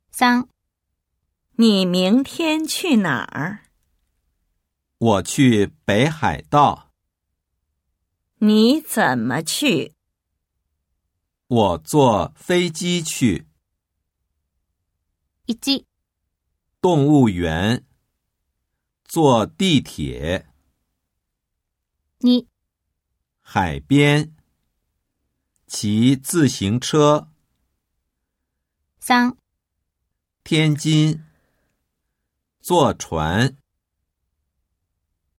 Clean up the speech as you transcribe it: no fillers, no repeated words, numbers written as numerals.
3. 你明天去哪儿？ 我去北海道。 你怎么去？ 我坐飞机去。 1. 动物园。坐地铁。 2. 海边。骑自行车。 3. 天津。坐船。